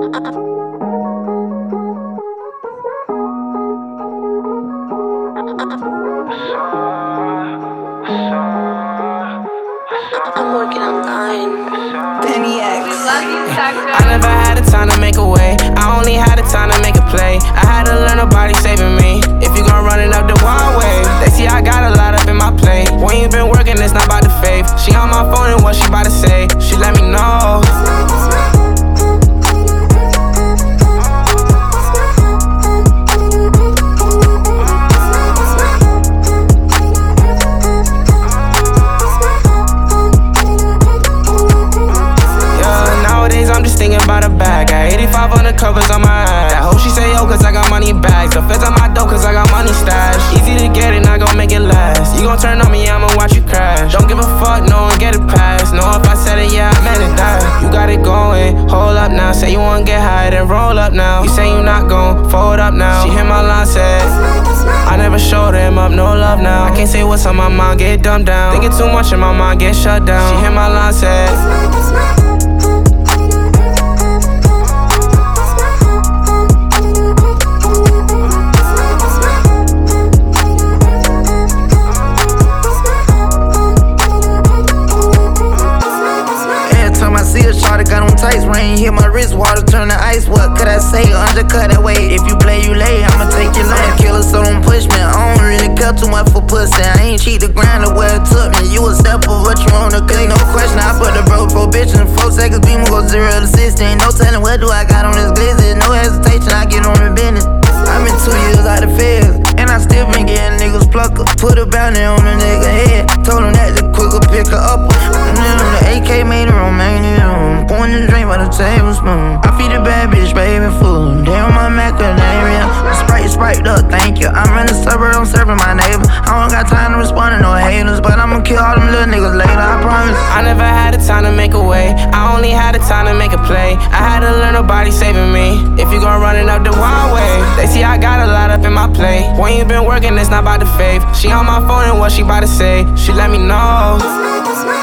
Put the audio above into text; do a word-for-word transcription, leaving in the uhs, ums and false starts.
I'm working on dying. Penny X. I never had the time to make a way. I only had the time to make a play. I had to learn nobody saving me. If you gon' run it up the wild way, they see I got a lot up in my plate. When you been working, it's not about the faith. She on my phone and what she about to say, she let me know. I'm just thinking about a bag. Got eighty-five on the covers on my ass. That hoe she say yo cause I got money bags. The feds on my dope cause I got money stashed. Easy to get it, not gon' make it last. You gon' turn on me, I'ma watch you crash. Don't give a fuck, no one get it past. Know if I said it, yeah, I meant it, that. You got it going, hold up now. Say you wanna get high, then roll up now. You say you not gon' fold up now. She hit my line, said I never showed him up, no love now. I can't say what's on my mind, get dumbed down. Thinking too much in my mind, get shut down. She hit my line, said Shawty got on tights, rain hit my wrist, water turn to ice. What could I say? Undercut that weight. If you play, you lay. I'ma take your lane. Killer, so don't push me. I don't really care too much for pussy. I ain't cheat the grind to where it took me. You a step of what you wanna, cause no question. I put the bro pro bitch in four seconds. Beam go zero to sixty. Ain't no telling what do I got on this glizzy. No hesitation, I get on the business. I've been two years out of feds, and I still been getting niggas plucker. Put a bounty on a nigga head. Told him that the quicker pick her up. And then the A K made it Romanian. Pouring the drink by the tablespoon. I feed a bad bitch, baby food. Damn my macadamia. Sprite, sprite up, thank you. I'm in the suburb, I'm serving my neighbor. I don't got time to respond to no haters, but I'ma kill all them little niggas later, I promise. I never had the time to make a way. I only had the time to make a play. I had to learn nobody saving me. If you gon' run it up the wild way, they see I got a lot up in my plate. When you been working, it's not about the faith. She on my phone and what she about to say, she let me know.